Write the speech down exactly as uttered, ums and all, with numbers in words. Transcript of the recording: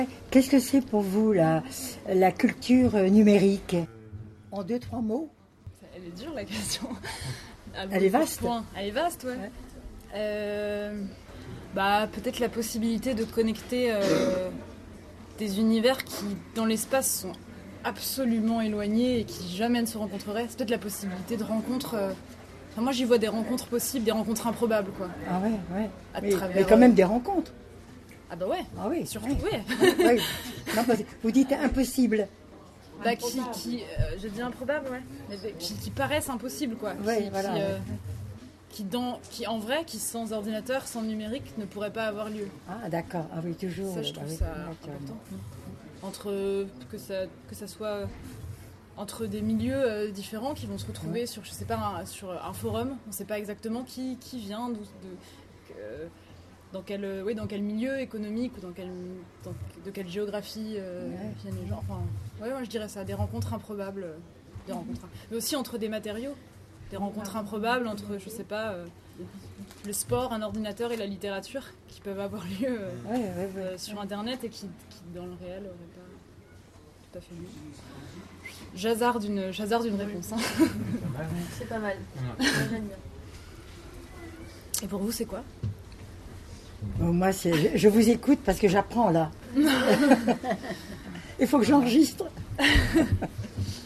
Qu'est-ce que c'est pour vous la, la culture numérique? En deux, trois mots? Elle est dure la question. Ah, Elle est vaste. Point. Elle est vaste, ouais. ouais. Euh, bah, peut-être la possibilité de connecter euh, des univers qui, dans l'espace, sont absolument éloignés et qui jamais ne se rencontreraient. C'est peut-être la possibilité de rencontres. Euh, enfin, moi, j'y vois des rencontres possibles, des rencontres improbables, quoi. Ah ouais, ouais. À mais, travers, mais quand même euh... des rencontres. Ah bah ouais. Ah oui, surtout. Oui. oui. oui. Non, vous dites impossible. Bah, qui, qui euh, je dis improbable, ouais. Mais qui, qui paraissent impossibles, quoi. Ouais, qui, voilà. Qui, euh, qui, dans, qui, en vrai, qui sans ordinateur, sans numérique, ne pourraient pas avoir lieu. Ah, d'accord. Ah oui, toujours. Ça, je trouve ah, oui, ça important. Entre que ça, que ça soit entre des milieux euh, différents qui vont se retrouver ouais. sur, je sais pas, un, sur un forum. On ne sait pas exactement qui, qui vient, d'où, de, euh, dans quel, oui, dans quel milieu économique ou dans quel, dans, de quelle géographie euh, ouais. viennent les gens. Enfin, ouais, moi je dirais ça, des rencontres improbables, euh, des rencontres, mais aussi entre des matériaux, des rencontres improbables entre, je sais pas, euh, le sport, un ordinateur et la littérature qui peuvent avoir lieu euh, ouais, ouais, ouais, euh, ouais. sur Internet et qui, qui dans le réel n'auraient pas tout à fait lieu. J'hasarde une, j'hasarde une réponse. Hein. C'est pas mal. J'aime bien. Et pour vous, c'est quoi? Bon, moi, c'est, je, je vous écoute parce que j'apprends là. Il faut que j'enregistre.